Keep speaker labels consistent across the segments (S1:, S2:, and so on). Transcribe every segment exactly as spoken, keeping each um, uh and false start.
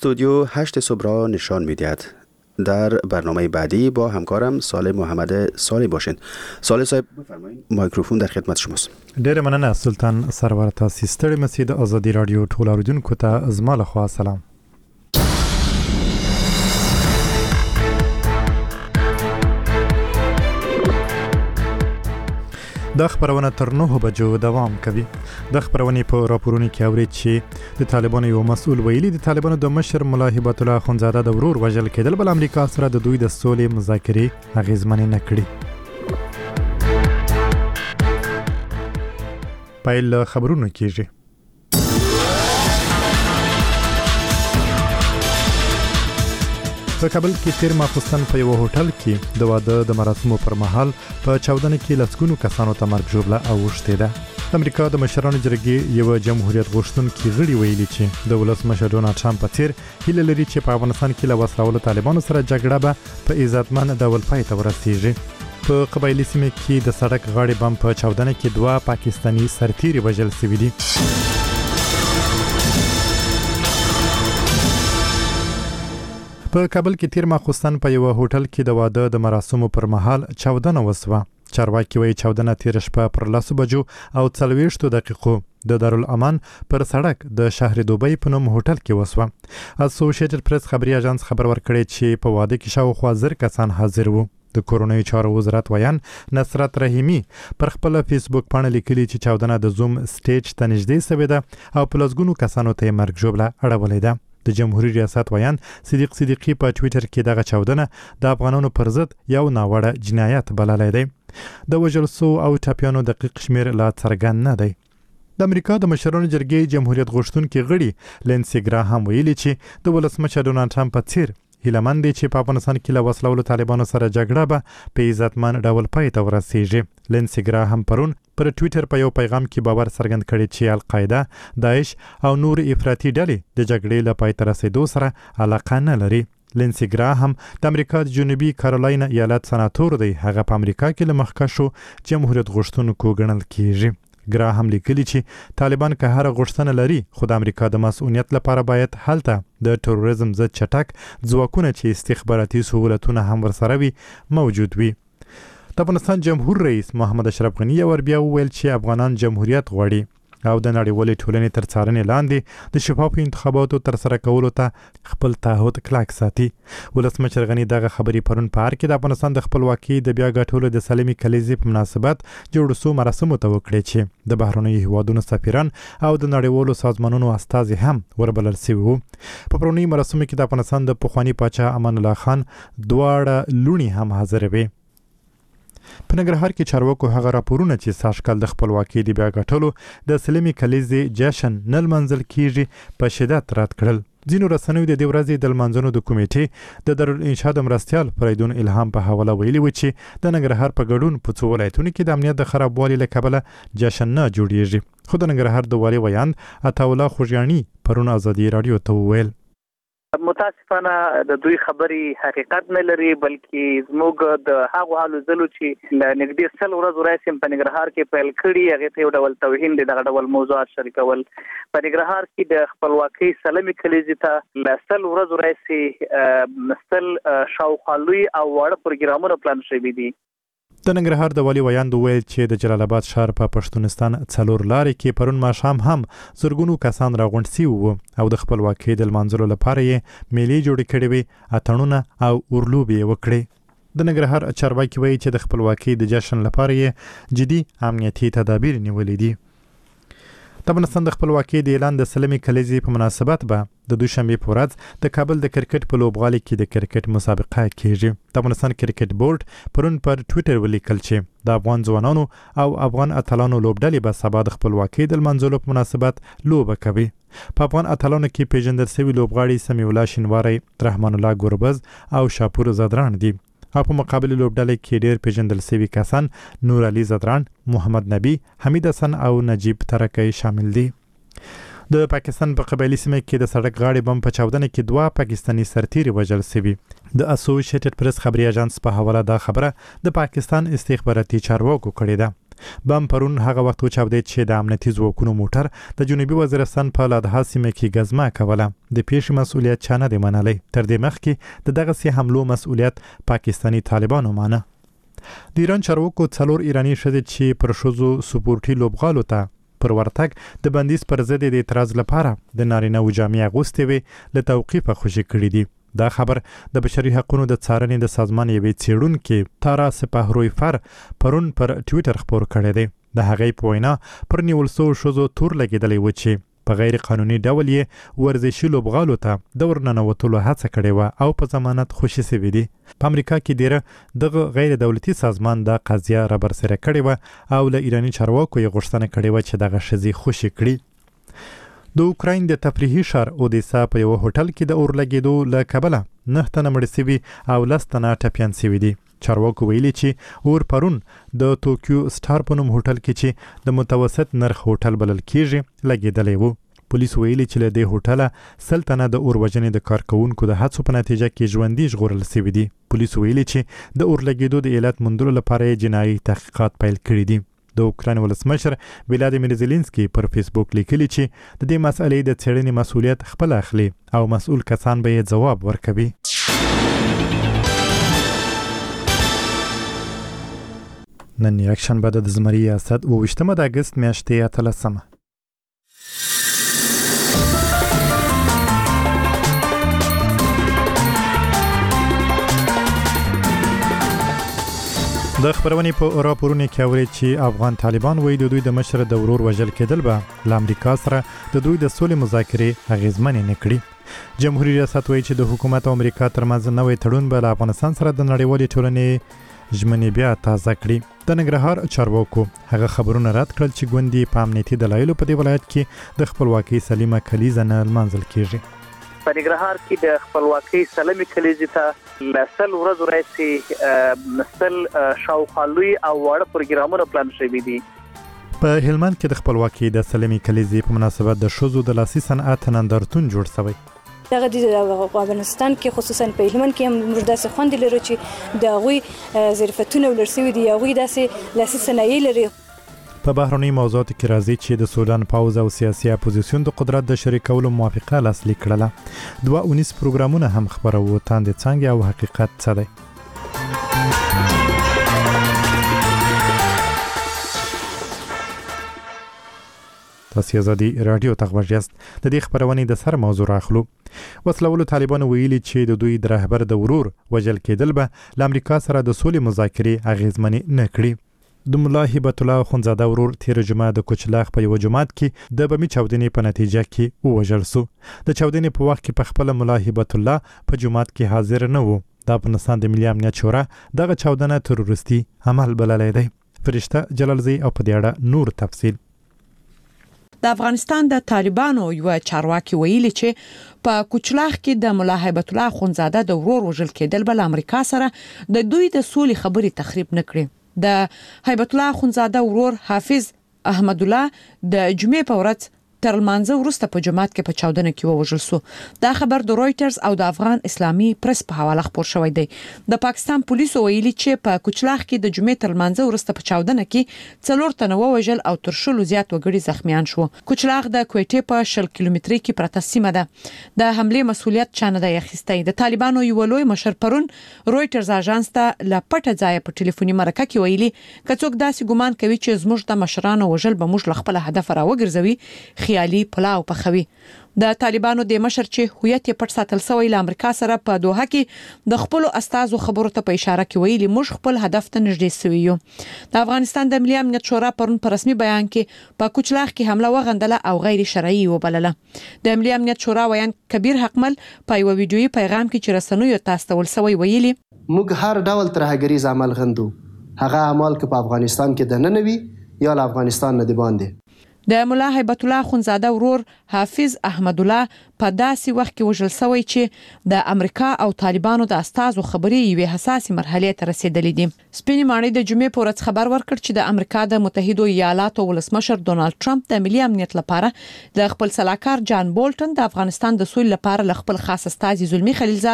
S1: استودیو هشت صبح را نشان می‌دهد. در برنامه بعدی با همکارم صالح محمد صالح باشین. صالح صاحب بفرمایید، میکروفون در خدمت شماست.
S2: ډېر مننه سلطان سرور تاسو ستړي مسید آزادی رادیو ټول اوریدونکو ته از ما له خوا سلام. د خبرونه تر نهه بجو دوام کوي. د خبرونې په راپورونو کې اوري چې د طالبانو یو مسؤل ویلي د طالبانو د مشر ملا هبت الله اخونزاده د ورور وژل کېدل بل امریکا سره د دوی د سولې مذاکرې اغیزمنې نه کړي. پایل خبرونه کېږي. په کابل کې تیر ماخوستن په یو هوټل کې د واده د مراسمو پر مهال په چاودنه کې لسګونو کسانو ته مرګ ژوبله اوښتې ده. د امریکا د مشرانو جرګې یو جمهوریت غوښتونکي غړي ویلي چې د ولسمشر ډونالد ټرمپ په څیر هیله لري چې په افغانستان کې له وسلوالو طالبانو سره جګړه به په عزتمن ډول پای ته ورسیږي. په قبایلي سیمه کې د سړک غاړې بم په چاودنه کې دوه پاکستاني سرتیري وژل شوي دي. په کابل کې تیر ماخوستن په یو هوټل کې د واده د مراسمو پر مهال چاودنه وسوه. چارواکي وایي چاودنه تیر شپه پر لسو بجو او څلوېښتو دقیقو د دارالامان پر سړک د شهر دوبۍ په نوم هوټل کې وسوه. اسوسییټډ پریس خبري اژانس خبر ورکړی چې په واده کې شاوخوا زر کسان حاضر وو. د کورونایي چارو وزارت ویان نصرت رحیمی پر خپل فیسبوک باندې لیکلي چې چاودنه د زوم سټیج ته نږدې شوې ده او په لسګونو کسانو ته مرګ ژوبله اړولې ده. د جمهوریت ریاست ویان صدیق صدیقی په ټوئیټر کې دغه چاودنه د افغانانو پر ضد یو ناوړه جنایت بللی دی. د وژل سو او ټپیانو دقیق شمیر لا څرګند نه دی. د امریکا د مشرانو جرګې جمهوریت غوښتونکي غړي لینسي ګراهام ویلي چې د ولسمشر ډونالد ټرمپ په څیر هیلمن دی چې په افغانستان کې له وسلوالو طالبانو سره جګړه به په عزتمن ډول پای ته ورسیږي. لینسي ګراهام پرون پر ټوئیټر په یو پیغام کې باور څرګند کړی چې القاعده، داعش او نور افراطي ډلې د جګړې له پای ته رسیدو سره علاقه نه لري. لینسي ګراهام د امریکا د جنوبي کارولاینا ایالت سناتور دی. هغه په امریکا کې له مخکښو جمهوریت غوښتونکو ګڼل کیږي. ګراهام لیکلي چې طالبان که هر غوښتنه لري خو د امریکا د مسؤلیت لپاره باید هلته د تروریزم ضد چټک ځواکونه چې استخباراتي سهولتونه هم ورسره وي موجود وي. د افغانستان جمهور رئیس محمد اشرف غني ور بیا وویل چې افغانان جمهوریت غواړي او د نړیوالې ټولنې تر څارنې لاندې د شفافو انتخاباتو تر سره کولو ته خپل تعهد کلک ساتي. ولسمشر غني دغه خبرې پرون په هر کې د افغانستان د خپلواکۍ د بیا ګټلو د سلمې کلیزې په مناسبت جوړ سو مراسمو ته وکړي چې د بهرنیو هیوادونو سفیران او د نړیوالو سازمانونو استازي هم وربلل شوي وو. په پرونی مراسمو کې د افغانستان د پخوانی پاچا امان الله خان دواړه لوڼې هم حاضر وي. په ننګرهار کې چارواکو هغه راپورونه چې سږکال د خپلواکۍ د بیا ګټلو د سلمې کلیزې جشن نه لمانځل کیږي په شدت رد کړل. ځینو رسنیو د دې ورځې د لمانځنو د کمیټې د دارالانشا د مرستیال فریدون الهام په حواله ویلي و چې د ننګرهار په ګډون په څو ولایتونو کې د امنیت د خرابوالي له کبله جشن نه جوړیږي. خو د ننګرهار د والي ویان عطاالله خوږیاڼي پرون آزادي رادیو ته وویل
S3: متاسفانه د دوی خبرې حقیقت نه لري، بلکې زموږ د هغو حالو زلو چې له نږدې سل ورځو راهیسې په ننګرهار کې پیل کړي هغې ته یو ډول توهین دی، دغه ډول موضوعات شریکول. په ننګرهار کې د خپلواکۍ سلمې کلیزې ته له سل ورځو راهیسې سل شاوخوا لوی او واړه پروګرامونه پلان شوي دي.
S2: د ننګرهار د والي ویاند وویل چې د جلال آباد ښار په پښتونستان څلور لارې کې پرون ماښام هم زرګونو کسان راغونډ شوي وو او د خپلواکۍ د لمانځلو لپاره یې میلې جوړې کړې وې، اتڼونه او اورلوبې یې وکړې. د ننګرهار چارواکي وایي چې د خپلواکۍ د جشن لپاره یې جدي امنیتي تدابیر نیولې دي. د افغانستان د خپلواکۍ د اعلان د سلمې کلیزې په مناسبت به د دوشنبې په ورځ د کابل د کرکټ په لوبغالي کې د کرکټ مسابقه کیږي. د افغانستان کرکټ بورډ پرون پر ټوئیټر ولیکل چې د افغان ځوانانو او افغان اتلانو لوبډلې به سبا د خپلواکۍ د لمانځلو په مناسبت لوبه کوي. په افغان اتلانو کې پیژندل شوي لوبغاړي سمیع الله شینواری، رحمان الله ګوربز او شاپور زدران دي. او په مقابل لوبډلې کې ډېر پیژندل شوي کسان نور علي زدران، محمد نبی، حمید حسن او نجیب ترکی شامل دي. د پاکستان په قبایلي سیمه کې د سړک غاړې بم په چاودنه کې دوه پاکستاني سرتیري وژل شوي. د اسوسییټډ پریس خبري اژانس په حواله دا خبره د پاکستان استخباراتي چارواکو کړې ده. بم پرون هغه وخت وچاودید چې د امنیتي ځواکونو موټر د جنوبي وزیرستان په لادها سیمه کې ګزمه کوله. د پیښې مسؤلیت چا نه دی منلی. تر دې مخکې د دغسې حملو مسؤلیت پاکستاني طالبانو مانه. د ایران چارواکو څلور ایراني ښځې چې پر ښځو سپورټي لوبغالو ته پر ورتګ د بندیز پر ضد د اعتراض لپاره د نارینه و جامې اغوستې وې له توقیفه خوشي کړي دي. دا خبر د بشري حقوقو د څارنې د سازمان یوې څېړونکې تارا سپاهرویفر پرون پر ټویټر خپور کړی دی. د هغې په وینا پر نیول شوو ښځو تور لګېدلی و چې په غیر قانوني ډول یې ورزشي لوبغالو ته د ورننوتلو هڅه کړې وه او په ضمانت خوشي سوي دي. په امریکا کې ډیره دغه غیر دولتي سازمان د قضیه رابرسېره کړې وه او له ایراني چارواکو یې غوښتنه کړې وه چې دغه ښځې خوشي کړي. د اوکراین د تفریحي ښار اودیسا په یو هوټل کې د اور لګېدو له کبله نه تنه مړه سوي او لس تنه ټپیان سوي دي. چارواکو ویلي چې اور پرون د توکیو سټار په نوم هوټل کې چې د متوسط نرخ هوټل بلل کیږي لګېدلی و. پولیس ویلي چې له دې هوټله سل تنه د اور وژنې د کارکوونکو د هڅو په نتیجه کې ژوندي ژغورل سوي دي. پولیس ویلي چې د اور لګېدو د علت موندلو لپاره یې جنایي تحقیقات پیل کړي دي. د اوکراین ولسمشر ولادیمیر زيلنسکي پر فیسبوک لیکلي چې د دې مسئلې د څېړنې مسؤلیت خپل اخلي او مسؤل کسان به یې ځواب ورکوي. نن یکشنبه د زمري اسد او وشتمه د اگست میاشتې اتلسمه. د خبرونې په راپورونو کې اوري چې افغان طالبان وایي د دوی د مشر د ورور وژل کېدل به له امریکا سره د دوی د سولې مذاکرې اغیزمنې نه کړي. جمهوریت ریاست وایي چې د حکومت او امریکا ترمنځ نوی تړون به له افغانستان سره د نړیوالې ټولنې ژمنې بیا تازه کړي. د ننګرهار چارواکو هغه خبرونه رد کړل چې ګوندې په امنیتي دلایلو په دې ولایت کې د خپلواکۍ سلیمه کلیزه نه لمانځل کیږي.
S3: په ننګرهار کې د خپلواکۍ سلمې کلیزې ته لسل ورځو راځي نسل شاوخوا لوی او واړه پروګرامونه پلان شوي دي.
S2: په هلمند کې د خپلواکۍ د سلمې کلیزې په مناسبت د ښځو د لاسي صنعت نندارتون جوړ شوی.
S4: دغه د افغانستان کې خصوصا په هلمند کې هم موږ داسې خوند لرو چې د هغوی ظرفتونه ولرسوي دي، هغوی داسې لاسي صنایع لري.
S2: په بهرنۍ موضوعاتو کې راځي چې د سودان پاوز او سیاسي اپوزیسیون د قدرت د شریکولو موافقه لاسلیک کړله. دوه اونیس پروګرامونه هم خبرو تاندې څنګه او حقیقت څه دی. تاسو ازادي رادیو ته غوږ یاست. د دې خبرونې د سر موضوع راخلو. وسلوالو طالبانو ویلي چې د دوی د رهبر د ورور وژل کېدل به له امریکا سره د سولې مذاکرې اغیزمنې نه کړي. د ملا هبت الله خونزاده ورور تیر جمعه د کوچلاغ په یو جماعت کې د بمي چاودنې په نتیجه کې ووژل شو. د چاودنې په وخت کې په خپل ملا هبت الله په جماعت کې حاضر نه و. د افغانستان د ملي امنیت شورا دغه چاودنه تروریستي عمل بللی دی. فرشته جلالزی او په دې اړه نور تفصیل.
S5: د افغانستان د طالبانو یو چارواکي ویلي چې په کوچلاغ کې د ملا هبت الله خونزاده د ورور وژل کېدل بل امریکا سره د دوی د سولې خبرې تخریب نه کړي. د هیبت الله خونزاده ورور حافظ احمد الله د جمعې په ورځ تر لمانځه وروسته په جماعت کې په چاودنه کې ووژل شو. دا خبر د رويټرز او د افغان اسلامي پریس په حواله خبر شوی دی. د پاکستان پولیسو ویلي چې په کوچلاغ کې د جمعې تر لمانځه وروسته په چاودنه کې څلور تنه ووژل او تر شلو زیات وګړي زخمیان شو. کوچلاغ د کوټې په شل کیلومتري کې پرته سیمه ده. د حمله مسؤلیت چا نه دی اخیستی. د طالبانو یو لوی مشر پرون رويټرز اژانس ته ل پټه ځای په ټلیفوني مرکه کې ویلي کڅوک داسې ګمان کوي چې زموږ د مشرانو وژل به موږ خپل هدف راوګرځوي خیالي پلاو پخوي. د طالبانو د مشر چې هویت یې پټ ساتل شوی له امریکا سره په دوحه کې د خپل استازو خبرو ته په اشاره کې ویلي موږ خپل هدف ته نږدې سوي یو. د افغانستان د ملي امنیت شورا پرون په رسمي بیان کې په کوچلاغ کې حمله وغندله او غیر شرعي وبلله. د ملي امنیت شورا ویان کبیر حقمل په یو ویډیوي پیغام کې چې رسنیو ته استول شوی ویلي
S6: موږ هر ډول ترهګریز عمل غندو. هغه اعمال که په افغانستان کې د ننوي یا له افغانستان نه دی باندې.
S5: د ملا هیبت الله خونزاده ورور حافظ احمد الله په داسې وخت کې وژل شوی چې د امریکا او طالبانو د استازو خبرې یوې حساسې مرحلې ته رسیدلې دي. سپینې ماڼۍ د جمعې په ورځ خبر ورکړ چې د امریکا د متحده ایالاتو ولسمشر ډونالد ټرمپ د ملي امنیت لپاره د خپل سلاکار جان بولټن د افغانستان د سولې لپاره ل خپل خاص استازي زلمی خلیلزاد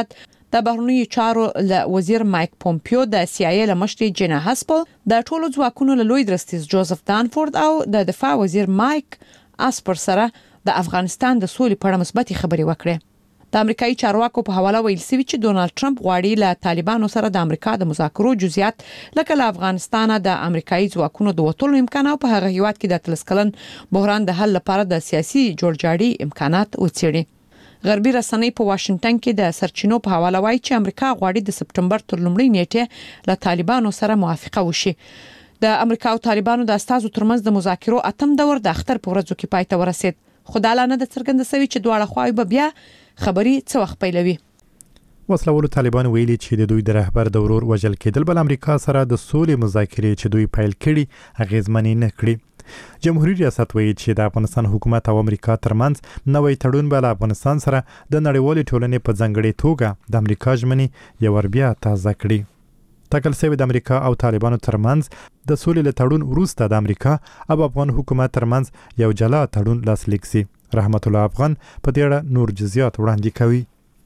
S5: د بهرنیو چارو له وزیر مایک پومپیو د سی آی ای له مشري جینا هاسپل د ټولو ځواکونو له لوی درستیز جوزف دانفورد او د دفاع وزیر مایک اسپر سره د افغانستان د سولې په اړه مثبت خبرې وکړې. د امریکایي چارواکو په حواله ویل شوی چې ډونالد ټرمپ غواړي له طالبانو سره د امریکا د مذاکرو جزئیات لکه له افغانستانه د امریکایي ځواکونو د وټولو امکان او په هغه هیواد کې د تلسکلن بحران د حل لپاره د سیاسي جوړجاړي امکانات وڅېړي. غربي رسنۍ په واشنگټن کې د سرچینو په حواله وایي چې امریکا غواړي د سپټمبر تر لومړۍ نیټې له طالبانو سره موافقه وشي. د امریکا او طالبانو د استازو ترمنځ د مذاکرو اتم دور د اختر په ورځو کې پای ته ورسید. خو د اعلان د څرګند سوي چې دواړه خواوې به بیا خبري څه وخت پیلوي.
S2: وسلوالو طالبان ویلي چې د دوی د رهبر د ورور وژل کېدل بل امریکا سره د سولې مذاکرې چې دوی پیل کړي اغیزمنې نه کړي. جمهوریت ریاست وایي چې د افغانستان حکومت او امریکا ترمنځ نوې تړون به له افغانستان سره د نړیوالې ټولنې په ځانګړې توګه د امریکا ژمنې یو ور بیا تازه کړي. ټاکل شوی د امریکا او طالبانو ترمنځ د سولې له تړون وروسته د امریکا او افغان حکومت ترمنځ یو جلا تړون لاسلیک شي. رحمت الله افغان په دې اړه نور جزئیات وړاندې کوي.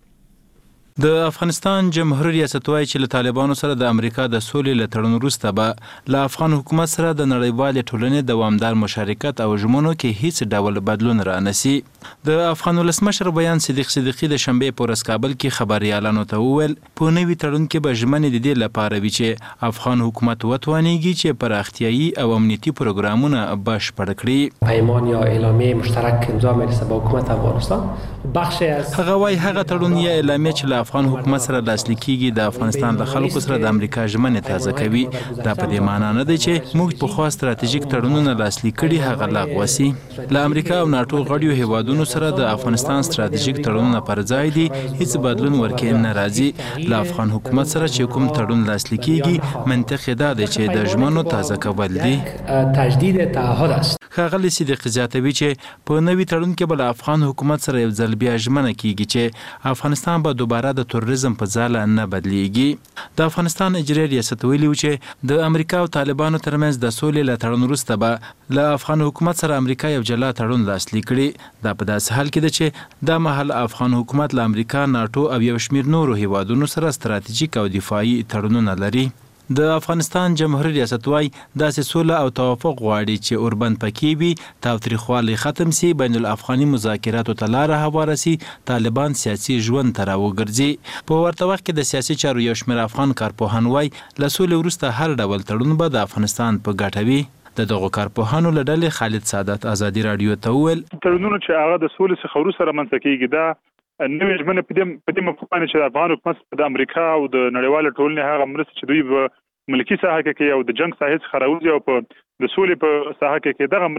S7: د افغانستان جمهوریت ریاست وايي چې له طالبانو سره د امریکا د سولې له تړون وروسته به له افغان حکومت سره د نړیوالې ټولنې دوامدار مشارکت او ژمنو کې هیڅ ډول بدلون رانسي. د افغان ولسمشر بیان صدیق صدیقي د شنبې په ورځ کابل کې خبريالانو ته وویل په نوي تړون کې به ژمنې د دې لپاره وي چې افغان حکومت وتوانیږي چې پراختیایي او امنیتي پروګرامونه بشپړ کړي.
S8: پیمان یا اعلامیه مشترک امضا می‌رسه با حکومت افغانستان بخشی از
S7: هغه وايي هغه تړون یا اعلامیه چې له افغان حکومت سره لاسلیک کیږي د افغانستان له خلکو سره د امریکا ژمنې تازه کوي. دا په دې معنی نه دی چې موږ په خوا ستراتیژیک تړونونه لاسلیک کړي هغه لغوه سي. له امریکا او ناتو غړیو هیوادونو سره د افغانستان ستراتیژیک تړونونه پر ځای دي هیڅ بدلون ورکې نه راځي. له افغان حکومت سره چې کوم تړون لاسلیک کیږي منطق دا دی چې د ژمنو تازه کول دي.
S8: تجدید تعهد است.
S7: ښاغلي صدیق زیاتوي چې په نوي تړون کې به له افغان حکومت سره یو ځل بیا ژمنه کیږي چې افغانستان به دوباره د تروریزم په ځاله نه بدلیږي. د افغانستان اجرایي ریاست ویلي و چې د امریکا او طالبانو ترمنځ د سولې له تړون وروسته به له افغان حکومت سره امریکا یو جلا تړون لاسلیک کړي. دا په داسې حال کې ده چې دا مهال افغان حکومت له امریکا ناتو او یو شمېر نورو هیوادونو سره ستراتیژیک او دفاعي تړونونه لري. د افغانستان جمهوریت ریاست وايي داسې سوله او توافق غواړي چې اوربند پکې وي تاوتریخوالی ختم سي بین الافغاني مذاکراتو ته لاره هواره سي طالبان سیاسي ژوند ته راوګرځي. په ورته وخت کې د سیاسي چارو یو شمېر افغان کارپوهان وايي له سولې وروسته هر ډول تړون به د افغانستان په ګټه وي. د دغو کارپوهانو له ډلې خالد سعادت ازادي رادیو ته وویل
S9: تړونونه چې هغه د سولې څخه وروسته رامنځته کیږي دا نوې ژمنې په دې په دې مفهوم چې د افغان حکومت د امریکا او د نړیوالې ټولنې هغه مرستې چې دوی به ملکی ساحه کې او د جنگ ساحه څخه راوځي او په د سولې په ساحه کې دغه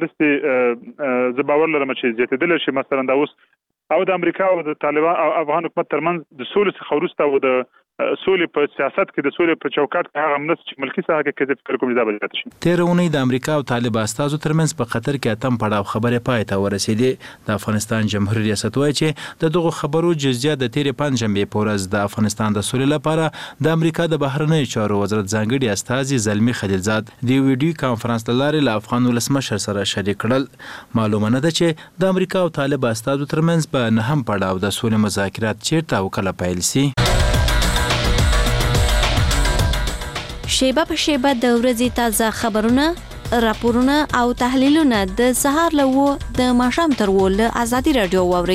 S9: مرستې زه باور لرم چې زیاتېدل شي. مثلا دا اوس او د امریکا او د طالبان او افغان حکومت ترمنځ د سولې څخه وروسته او د سولې په سیاست کې د سولې په چوکاټ کې هغه مرستې چې ملکی ساحه کې کېږي فکر کوم دا به زیات شي.
S7: تېره اونۍ د امریکا او طالب استازو ترمنځ په قطر کې اتم پړاو خبرې پای ته ورسېدې. د افغانستان جمهوریت ریاست وايي چې د دغو خبرو جزئیات د تېرې پنجشنبې په ورځ د افغانستان د سولې لپاره د امریکا د بهرنیو چارو وزارت ځانګړي استازي زلمي خلیلزاد د ویډیو کانفرنس له لارې له افغان ولسمشر سره شریک کړل. معلومه نه ده چې د امریکا او طالب استازو ترمنځ په نهم پړاو د سولې مذاکرات چیرته او کله پیل سي.
S10: شیبه په شیبه د ورځې تازه خبرونه، راپورونه او تحلیلونه د سهار له وو د ماښام تر وو له ازادي رادیو واوري.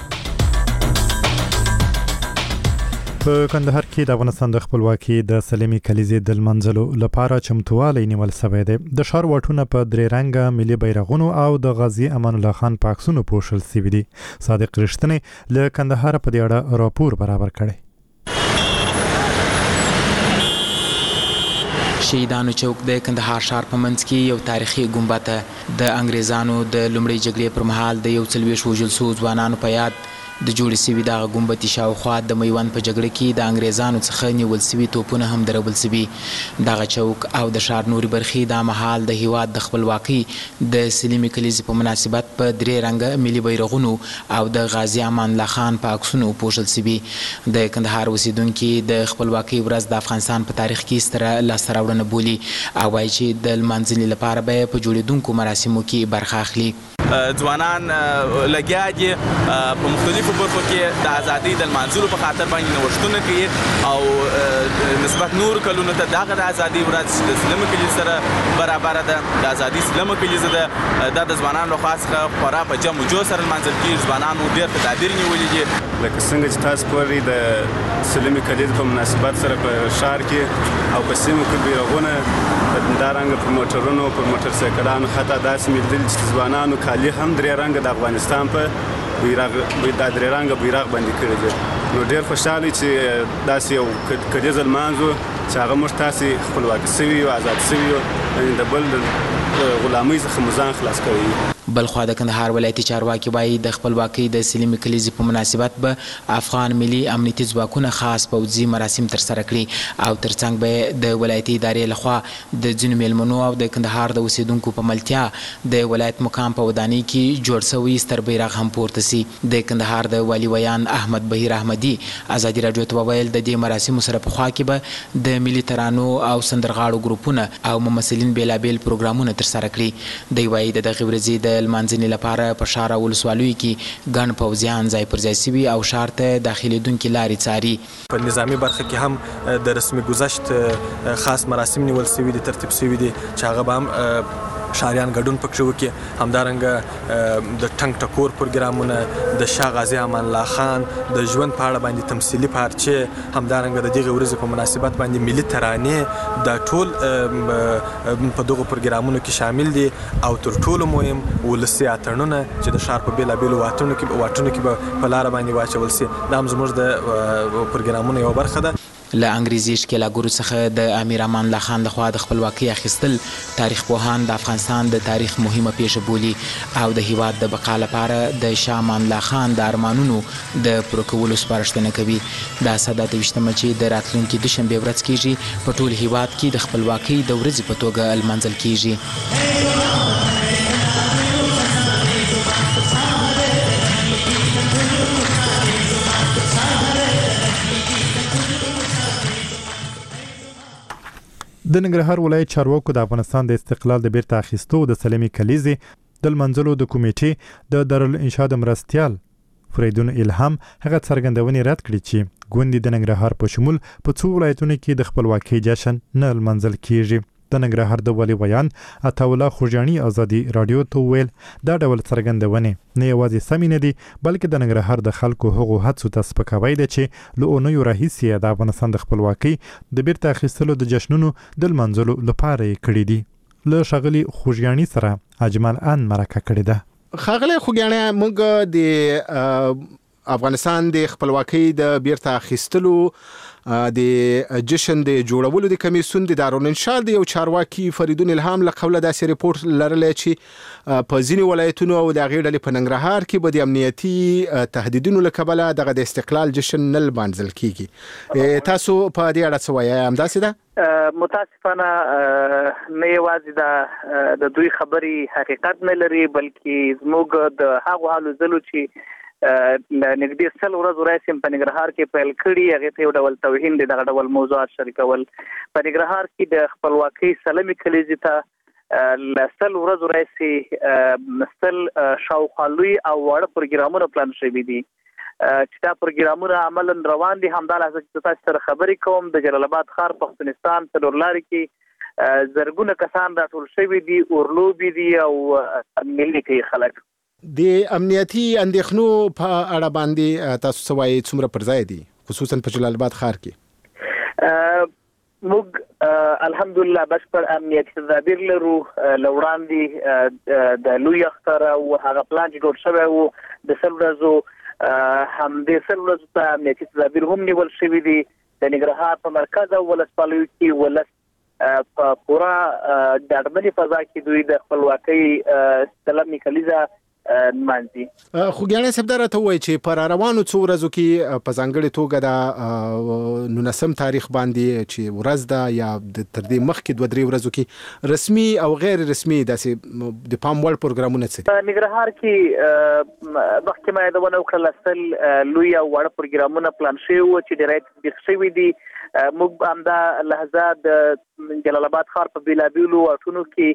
S2: په کندهار کې د افغانستان د خپلواکۍ د سلمي کلیزې د لمانځلو لپاره چمتووالی نیول شوی دی. د ښار واټونه په درې رنګه ملي بیرغونو او د غازي امان الله خان په عکسونو پوښل شوي دي. صادق رښتینی له کندهار په دې اړه راپور برابر کړی.
S11: شهیدانو چوک د کندهار ښار په منځ کې یو تاریخي ګنبده د انګریزانو د لومړۍ جګړې پر مهال د یو څلوېښت وژل شوو ځوانانو په یاد د جوړې شوي دغه ګنبدې شاوخوا د میوند په جګړه کې د انګریزانو څخه نیول شوي توپونه هم درول شوي. دغه چوک او د ښار نورې برخې دا مهال د هیواد د خپلواکۍ د سلمي کلیزې په مناسبت په درې رنګه ملي بیرغونو او د غازي امان الله خان په عکسونو پوښل شوي. د کندهار اوسیدونکي د خپلواکۍ ورځ د افغانستان په تاریخ کې ستره لاسته راوړنه بولي او وایي چې د لمانځنې لپاره به په جوړېدونکو مراسمو کې برخه اخلي.
S12: ځوانان لګیا دي په مختلفو برخو کې د ازادۍ د لمانځلو په خاطر باندې نوښتونه کوي او نسبت نور کلونو ته دغه د ازادۍ ورځ چې د سلمه کلیزې سره برابره ده د ازادۍ سلمه کلیزه ده دا د ځوانانو لخوا څخه خورا په جم و جوش سره لمانځل کېږي. ځوانانو ډېر تدابیر نیولي دي
S13: لکه څنګه چې تاسو پوهېږئ د سلمې کلیزې په مناسبت سره په ښار کې او په سیمو کې بیرغونه همدارنګه په موټرونو پر موټرسایکلانو حتی داسې مې لیدلي چې ځوانانو کالي هم درې رنګه د افغانستان په بیرغ دا درې رنګه بیرغ باندې کړي دي. نو ډېر خوشحاله چې داسې یو کلیزه لمانځو چې هغه موږ تاسې خپلواکي سوي یو آزاد سوي یو د بل د غلامۍ څخه مو ځان خلاص کړی.
S11: بلخوا د کندهار ولایتي چارواکي وایي د خپلواکۍ د سلمې کلیزې په مناسبت به افغان ملي امنیتي ځواکونه خاص پوځي مراسم ترسره کړي او ترڅنګ به د ولایتي ادارې لخوا د ځینو میلمنو او د کندهار د اوسیدونکو په ملتیا د ولایت مقام په ودانۍ کې جوړ شوی ستر بیرغ هم پورته سي. د کندهار د والي ویان احمد بهیر احمدي ازادي راډیو ته وویل د دې مراسمو سره پخوا کې به د ملي ترانو او سندرغاړو ګروپونه او ممثلین بیلابیل پروګرامونه ترسره کړي. دوی وایي د دغې ورځې د لمانځنې لپاره په ښار او ولسوالیو کې ګڼ پوځیان ځای پر ځای سوي او ښار ته داخلېدونکي لارې څاري.
S14: په نظامي برخه کې هم د رسمي ګذشت خاص مراسم نیول سوي دي ترتیب سوي دي چې هغه به هم ښاریان ګډون پکې وکړي. همدارنګه د ټنګ ټکور پروګرامونه د شاه غازي امان الله خان د ژوند په اړه باندې تمثیلي پارچې همدارنګه د دغې ورځې په مناسبت باندې ملي ترانې دا ټول په دغو پروګرامونو کې شامل دي او تر ټولو مهم ولسي اتڼونه چې د ښار په بېلابېلو واټونو کې واټونو کې به په لاره باندې واچول سي. دا هم زموږ د پروګرامونو یوه برخه ده.
S11: له انګریزي ښکېلاګرو څخه د امیر امان الله خان لخوا د خپلواکۍ اخیستل تاریخ پوهان د افغانستان د تاریخ مهمه پیښه بولي او د هیواد د بقا لپاره د شاه امان الله خان د ارمانونو د پوره کولو سپارښتنه کوي. دا ساده اته ویشتمه چې د راتلونکي دوشنبې ورځ کېږي په ټول هیواد کې د خپلواکۍ د ورځې په توګه لمانځل کېږي.
S2: د ننګرهار ولایت چارواکو د افغانستان د استقلال د بیرته اخیستو د سلمې کلیزې د لمانځلو د کمیټې د دارالانشا د مرستیال فریدون الهام هغه څرګندونې رد کړې چې ګوندې د ننګرهار په شمول په څو ولایتونو کې د خپلواکۍ جشن نه لمانځل کیږي. د ننګرهار د والي ویان عطاالله خوږیاڼي ازادي راډیو ته وویل دا ډول څرګندونې نه یوازې سمې نه دي بلکې د ننګرهار د خلکو هغو هڅو ته سپکاوی دی چې له اونیو راهیسې د افغانستان د خپلواکۍ د بیرته اخیستلو د جشنونو د لمانځلو لپاره یې کړي دي. له ښاغلي خوږیاڼي سره اجمل ان مرکه کړې ده.
S15: ښاغلی خوږیاڼي موږ د افغانستان د خپلواکۍ د بیرته اخیستلو د جشن د جوړولو د کمیسیون د دارالانشا د یو چارواکي فریدون الهام له قوله داسې ریپورت لرلی چې په ځینې ولایتونو او د هغې ډلې په ننګرهار کې به د امنیتي تهدیدونو له کبله دغه د استقلال جشن نه لمانځل کیږي. تاسو په دې اړه څه وایئ؟ همداسې ده؟
S3: متاسفانه نه یوازې د دوی خبرې حقیقت نه لري بلکې زموږ د هغو هلو ځلو چې نږدې سل ورځو راهیسې په ننګرهار کې پیل کړي هغې ته یو ډول توهین دی دغه ډول موضوعات شریکول. په ننګرهار کې د خپلواکۍ سلمې کلیزې ته له سل ورځو راهیسې سل شاوخوا لوی او واړه پروګرامونه پلان شوي دي چې دا پروګرامونه عملاً روان دي. همدالحاصل چې تاسو سره خبرې کوم د جلال آباد ښار پښتونستان څلور لارې کې زرګونه کسان راټول شوي دي اورلوبي دي او ملي کوي خلک.
S15: د امنیتي اندېښنو په اړه باندې تاسو څه وایئ څومره پر ځای دي خصوصا په جلال آباد ښار کې؟
S3: موږ الحمدلله بشپړ امنیتي تدابیر لرو. له وړاندې د لوی اختر او هغه پلان چې جوړ شوی و د سل ورځو همدې سل ورځو ته امنیتي تدابیر هم نیول شوي دي. د ننګرهار په مرکز او ولسوالیو کې ولس په پوره ډاډمنې فضا کې دوی د خپلواکۍ سلمې کلیزه نمانځي.
S15: خوږیاڼي صاحب دا راته ووایي چې په راروانو څو ورځو کې په ځانګړې توګه د نولسم تاریخ باندې چې ورځ ده یا تر دې مخکې دوه درې ورځو کې رسمي او غیر رسمي داسې د پام وړ پروګرامونه څه دي؟
S3: په ننګرهار کې مخکې ما یادونه وکړله سل لوی او واړه پروګرامونه پلان شوي وو چې ډېری تطبیق شوي دي. موږ همدا لحظه د جلال آباد ښار په بېلابېلو واټونو کې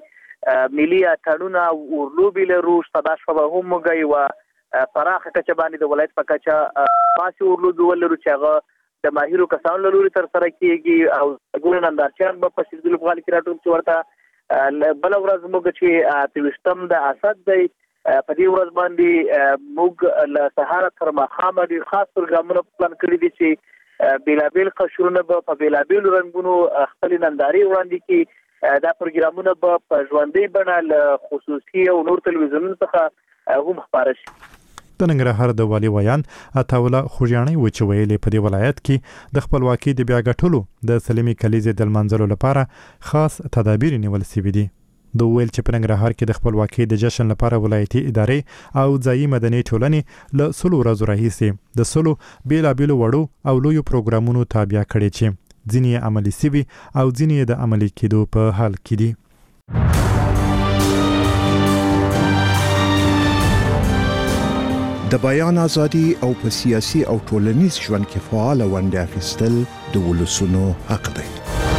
S3: ملي اتڼونه ورلوبي لرو صدا شپه هم موږ یو پراخه کچه باندې د ولایت په کچه پاسي ورلوبي ولرو چې هغه د ماهرو کسانو لوري تر سره کیږي او ګورن اندارچان په پسیدل په غالي کې راټول چې ورته بل ورځ موږ چې توشتم د اسد دی په دې ورځ باندې موږ له سهار تر ماښامه ډېر خاص پروګرامونه پلان کړي دي چې بیلابیل قشرونه به په بیلابیلو رنګونو خپل ننداري وړاندې کړي. دا پروګرامونه به په ژوندۍ بڼه له خصوصي او نور تلویزیونونو څخه هم خپاره شي.
S2: د ننګرهار د والي ویان عطاوله خوږیاڼي و چې ویلې په دې ولایت کې د خپلواکۍ د بیا ګټلو د سلمي کلیزې د لمانځلو لپاره خاص تدابیر نیول شوي دي. د ویل چې په ننګرهار کې د خپلواکۍ د جشن لپاره ولایتي ادارې او ځایي مدني ټولنې له سلو ورځو راهیسې د سلو بیلابیلو وړو او لویو پروګرامونو تابع کړي چې ځینې عملي سوي او ځینې د عملي کېدو په حال کې دي.
S16: د بیان ازادي او په سیاسي او ټولنیز ژوند کې فعال ونډه اخیستل د ولسونو حق دی.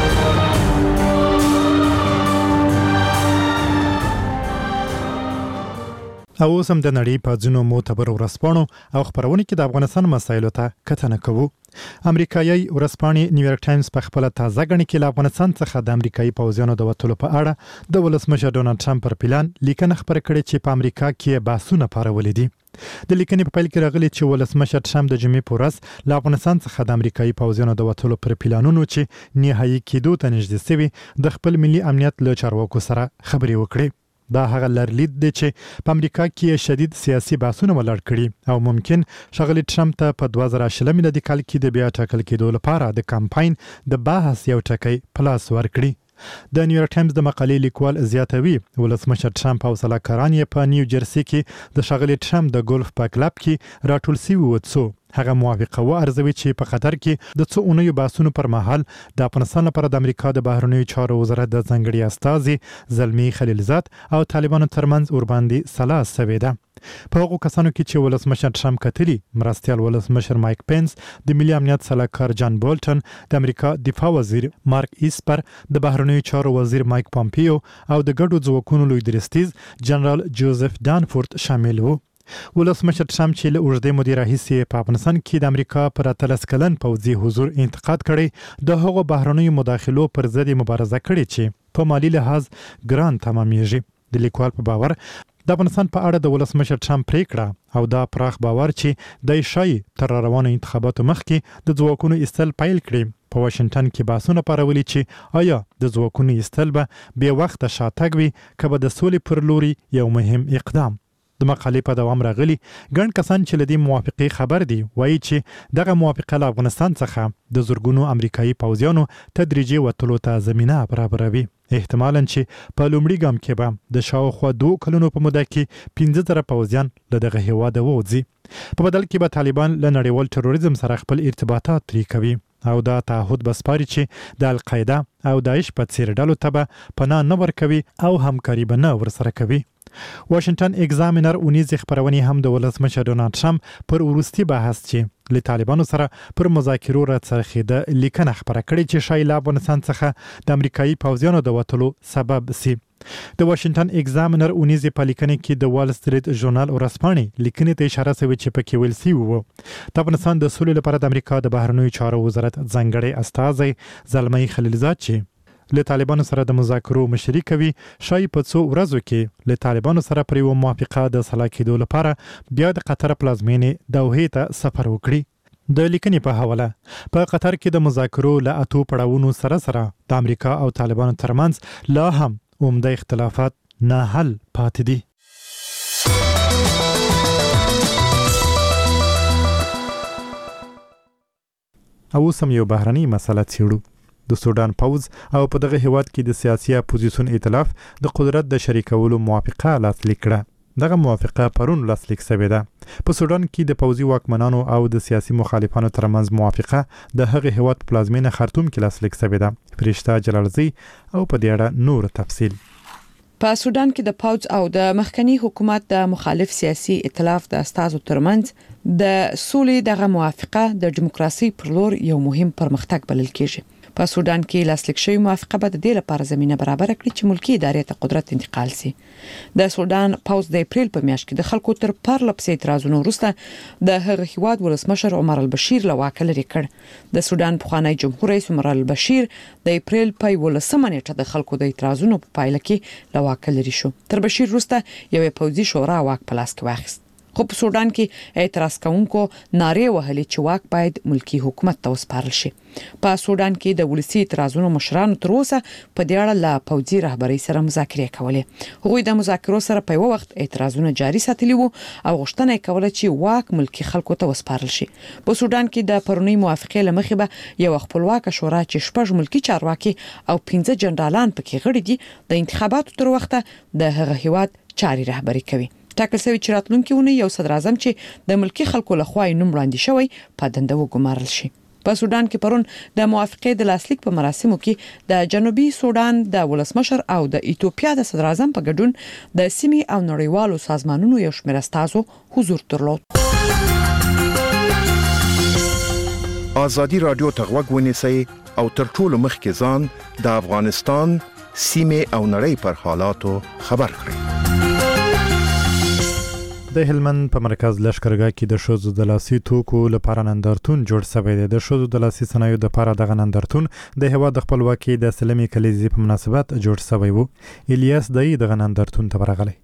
S2: او اوس هم د نړۍ په ځینو معتبر ورځپاڼو او خپرونو کې د افغانستان مسایلو ته کتنه کوو. امریکایي ورځپاڼې نیویارک ټایمز په خپل تازه غني کې له افغانستان څخه د امریکایي پوځیانو د وټلو په اړه د ولسمشر ډونالد ټرمپ پر پلان لیکنه خبره کړې چې په امریکا کې بحثونه پارولې دي. د لیکنې په پیل کې راغلي چې ولسمشر ټرمپ د جمعې په ورځ له افغانستان څخه د امریکایي پوځیانو د وټلو پر پلانونو چې نهایي کېدو ته نږدې شوي د خپل ملي امنیت له چارواکو سره خبرې وکړي. دا هغه لرلید دی چې په امریکا کې شدید سیاسي بحثونه ولاړ کړي او ممکن ښاغلي ټرمپ ته په دوه زره شل میلادي کال کې د بیا ټاکل کېدو لپاره د کمپاین د بحث یو ټکی پلاس ورکړي. د نیویارک ټایمز د مقالې لیکوال زیاتوي ولسمشر ټرمپ او سلاکاران یې په نیو جرسي کې د ښاغلي ټرمپ د ګولف په کلب کې راټول شوي وو څو هغه موافقه و ارزوي چې په قطر کې د څو اونیو بحثونو پر مهال د افغانستان لپاره د امریکا د بهرنیو چارو وزارت د ځنګړي استازي زلمی خلیلزاد او طالبانو ترمنځ ورباندې سلا سوي ده. په هغو کسانو کې چې ولسمشر ټرمپ کتلي مرستيال ولسمشر مایک پینس، د ملي امنیت سلاکار جان بولټن، د امریکا دفاع وزیر مارک ایسپر، د بهرنیو چارو وزیر مایک پامپیو او د ګډو ځواکونو لوی درستیز جنرال جوزف دانفورد شامل وو. ولسمشر ټرمپ چې له اوږدې مودې راهیسې په افغانستان کې د امریکا پر اتلس کلن پوځي حضور انتقاد کړی د هغو بهرنیو مداخلو پر ضد مبارزه کړې چې په مالی لحاظ ګران تمامېږي. د لیکوال په باور د افغانستان په اړه د ولسمشر ټرمپ پریکړه او دا پراخ باور چې د شای تر روانو انتخاباتو مخکې د ځواکونو ایستل پیل کړي په واشنگټن کې بحثونه پارولي چې آیا د ځواکونو ایستل به بې وخته شاتګ وي که به د سولې پر لوري یو مهم اقدام. د مقالې په دوام راغلي ګڼ کسان چې له دې موافقې خبر دي وایي چې دغه موافقه له افغانستان څخه د زرګونو امریکایي پوځیانو تدریجي وتلو ته زمینه برابروي. احتمالاً چې په لومړي ګام کې به د شاوخوا دوه کلونو په موده کې پنځه زره پوځیان له دغه هیواده ووځي. په بدل کې به طالبان له نړیوال تروریزم سره خپل ارتباطات پرې کوي او دا تعهد بسپاري چې د القاعده او داعش په څیر ډلو ته به پناه نه ورکوي او همکاري به نه ورسره کوي. واشنگټن ایگزامینر اونیز خبرونه هم د ولسمشر ډونالد ټرمپ پر ورستي بحث چې له طالبانو سره پر مذاکرو راڅرخیده لیکنه خبره کړې چې شای له افغانستان څخه د امریکایي پوځیانو د وټلو سبب سي. د واشنگټن ایگزامینر اونیز په لیکنه کې د وال سټریټ ژورنال ورځپاڼې لیکنې ته اشاره شوې چې پکې ویل شوی وو د افغانستان د سولې لپاره د امریکا د بهرنیو چارو وزارت ځنګړی استازی زلمی خلیلزاد چې له طالبانو سره د مذاکرو مشري کوي شای په څو ورځو کې له طالبانو سره پر یو موافقه د سلا کېدو لپاره بیا د قطر پلازمینې دوحې ته سفر وکړي. د لیکنې په حواله په قطر کې د مذاکرو له اتو پړاوونو سره سره د امریکا او طالبانو ترمنځ لا هم عمده اختلافات نه حل پاتې دي. او سم یو بهرني مسله څېړو. د سودان پوز او په دغه هیواد کې د سیاسي اپوزیسیون ائتلاف د قدرت د شریکولو موافقه لاسلیک کړه. دغه موافقه پرون لاسلیک شوې ده. په سودان کې د پوځي واکمنانو او د سیاسي مخالفانو ترمنځ موافقه د هغه هیواد په پلازمینه خرطوم کې لاسلیک شوې ده. فرشته جلالزی او په دې اړه نور تفصیل.
S5: په سودان کې د پوز او د مخکنی حکومت د مخالف سیاسي ائتلاف د استازو ترمنځ د سولې دغه موافقه د دیموکراسي پر لور یو مهم پرمختګ بلل کېږي. په سودان کې لاسلیک شوی موافقه به د دې لپاره زمينه برابر کړي چې ملکی ادارې ته قدرت انتقال شي. د سودان پوز د اپریل په میاشت کې د خلکو تر پرله پسې اعتراضونو وروسته د هغه هیواد ولسمشر عمر البشیر له واک لري کړ. د سودان پخوانی جمهور رئیس عمر البشیر د اپریل په ولسمه نیټه د خلکو د اعتراضونو په پایله کې له واک لري شو. تر بشیر وروسته یوه پوځي شورا واک په لاس کې واخیست. خو په سودان کې اعتراض کوونکو نارې وهلې چې واک باید ملکی حکومت ته وسپارل شي. په سودان کې د ولسی اعتراضونو مشرانو تر اوسه په دې اړه له پوځي رهبرۍ سره مذاکرې کولې. هغوی د مذاکرو سره په یو وخت اعتراضونه جاري ساتلي وو او غوښتنه یې کوله چې واک ملکی خلکو ته وسپارل شي. په سودان کې د پرونی موافقې لمخې به یو خپلواک شورا چې شپږ ملکی چارواکي او پنځه جنرالان پکې غړي دي د انتخاباتو تر وخته د هغه هیواد چاري رهبري کوي. ټاکل شوی چې راتلونکي ونه یو صدر اعظم چې د ملکی خلکو له خوا یې نوم وړاندې شوی په دنده وګمارل شي. په سودان کې پرون د موافقې د لاسلیک په مراسمو کې د جنوبي سودان د ولسمشر او د ایتوپیا د صدر اعظم په ګډون د سیمې او نړیوالو سازمانونو یو شمېر استازو حضور درلود.
S16: ازادي رادیو ته غوږ ونیسئ او تر ټولو مخکې ځان د افغانستان سیمې او نړۍ پر حالاتو خبر کړئ.
S2: د هلمند په مرکز لشکرګاه کې د شوزو د لاسي توکو لپاره نندارتون جوړ شوی دی. د شوزو د لاسي صنایعو لپاره دغه نندارتون د هیواد د خپلواکۍ د سلمې کلیزې په مناسبت جوړ شوی وو. الیاس دای دغه نندارتون ته ورغلی.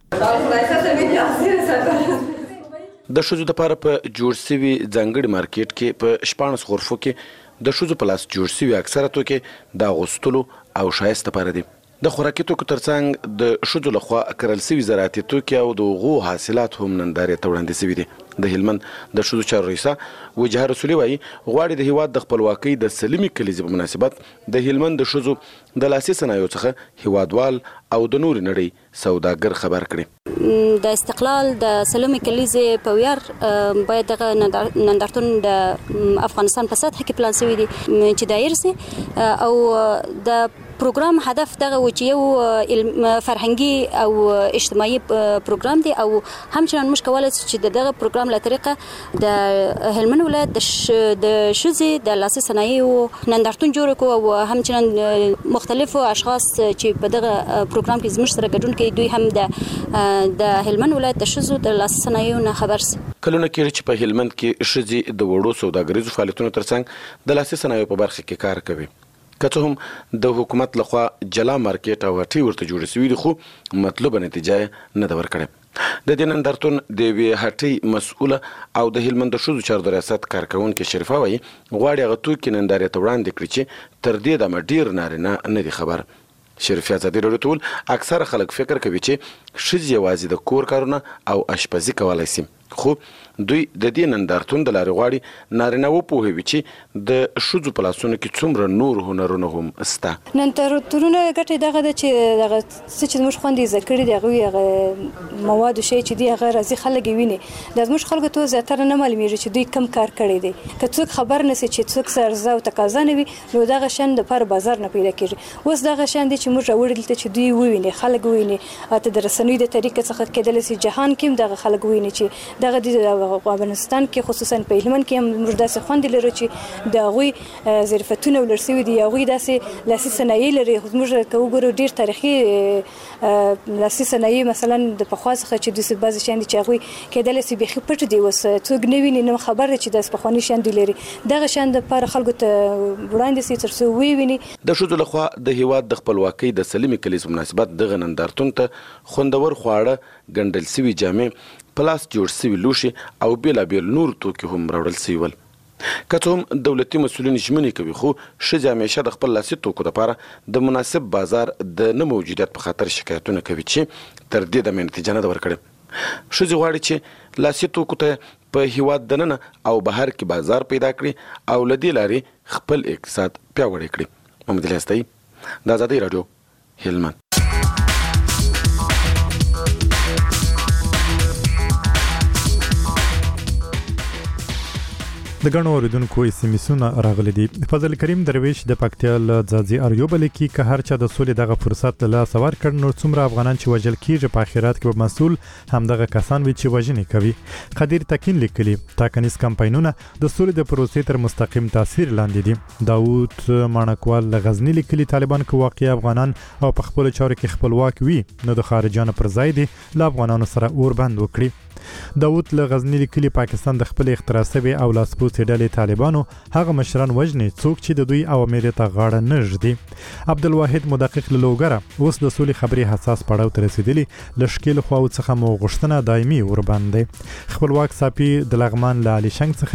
S17: د شوزو لپاره په جوړ شوی ځانګړي مارکیټ کې په شپاړس غرفو کې د شوزو په لاس جوړ شوی اکثره توکي د غوستلو او شایسته لپاره دي. د خوراکي توکو ترڅنګ د شوزو لخوا کرل شوی زراعتي توکي او د غو حاصلات هم نندارې ته وړاندې شوي دي. د هلمند د شوزو چارو رئیسه وجهه رسولي وایي غواړي د هیواد د خپلواکۍ د سلمې کلیزې په مناسبت د هلمند د شوزو د لاسي صنایعو څخه هیوادوال او د نورې نړۍ سوداګر خبر کړي.
S18: د استقلال د سلمې کلیزې په ویاړ باید دغه نندارتون د افغانستان په سطح کې پلان شوی دی چې دایر سي او د پروګرام هدف دغه و چې یو فرهنګي او اجتماعي پروګرام دی او همچنان موږ کولای شو چې دغه پروګرام له طریقه د هلمند ولایت د شوزې د لاسي صنایعو نندارتون جوړ کړو او همچنان مختلفو اشخاص چې په دغه پروګرام کې زموږ سره ګډون کوي دوی هم د د هلمند ولایت د شوزو د لاسي صنایعو نه خبر سي.
S17: کلونه کې چې په هلمند کې شوزې د وړو سوداګریزو فعالیتونو ترڅنګ د لاسي صنایعو په برخه کې کار کوي. که څه هم د حکومت لخوا جلا مارکیټ او هټۍ ورته جوړ شوي دي خو مطلوبه نتیجه نه ده ورکړې. د دې نندارتون د یوې هټۍ مسؤله او د هلمند د ښځو چارو د ریاست کارکوونکې شریفه وایي غواړي هغه توکي نندارې ته وړاندې کړي چې تر دې دمه ډېر نارینه نه دي خبر. شریفه ازادي راډیو ته ویل اکثره خلک فکر کوي چې ښځې یوازې د کور کارونه او اشپزي کولی شي خو دوی د دې نندارتون د لارې غواړي نارینه وپوهوي چې د ښځو په لاسونو کې څومره نور هنرونه هم شته.
S4: نندارتونونه ګټه دغه ده چې دغه څه چې موږ خوندې زده کړي دي هغوی هغه مواد شی چې دي هغه راځي خلک یې ویني. د زموږ خلکو ته زیاتره نه معلومیږي چې دوی کم کار کړی دی. که څوک خبر نه سي چې څوک سرزه او تقاضا نه وي نو دغه شان دپاره بازار نه پیدا کېږي. اوس دغه شان دی چې موږ راوړي دلته چې دوی وویني خلک وویني حتی د رسنیو د طریقې څخه کېدلی سي جهان کې هم دغه خلک وویني چې دغه د افغانستان کې خصوصا په هلمند کې هم موږ داسې خوند لرو چې د هغوی ظرفتونه ولر سوي دي هغوی داسې لاسي صنایع لري. موږ که وګورو ډېر تاریخي لاسي صنایع مثلا د پخوا څخه چې دوی بعضې شیان دي چې هغوی کېدلی سي بیخي پټ دي اوس څوک نه ویني نه خبر دی چې داسې پخواني شیان دوی لري. دغه شیان دپاره خلکو ته وړاندې سي تر څو ویې ویني.
S17: د ښځو لخوا د هیواد د خپلواکۍ د سلمې کلیزې په مناسبت دغه نندارتون ته خوندور خواړه ګنډل سوي جامې پلاس جوړ شوي لوښي او بېلابېل نور توکي هم راوړل شوي ول. که څه هم دولتي مسؤلین ژمنې کوي خو ښځې همیشه د خپل لاسي توکو دپاره د مناسب بازار د نه موجودیت په خاطر شکایتونه کوي چې تر دې دمې نتیجه نه ده ورکړې. ښځې غواړي چې لاسي توکو ته په هیواد دننه او بهر کې بازار پیدا کړي او له دې لارې خپل اقتصاد پیاوړی کړي. محمد الیاس دی د ازادۍ راډیو هلمند.
S2: د غنو اوریدونکو اسمسونه راغلي دي. فضل کریم درویش د پکتیا ل ځاځي اریوب لیکي که هر چا د سولې دغه فرصت له سوار کړ نو څومره افغانان چې وجل کیږي په اخرات کې به مسول هم دغه کسان وي چې وژنې کوي. قدیر تکین لیکلي تاکنیز کمپاینونه د سولې د پروسې تر مستقیم تاثیر لاندې دي. داوود مانکوال له غزنی لیکلي طالبان که واقعي افغانان او په خپل چارو کې خپلواک وي نو د خارجانو پر ځای دي له افغانانو سره اور بند وکړي. داوود له غزنی لیکلي پاکستان د خپل اختراع سوي او لاسپوڅې ډلې طالبانو هغه مشران وژني څوک چې د دوی اوامر ته غاړه نه ږدي. عبدالواحد مدقق له لوګره اوس د سولې خبري حساس پړاو ته رسیدلی لشکل خو څخه مو غشتنه دایمي ور باندې. خپلواک صافي د لغمان له علي شنګ څخه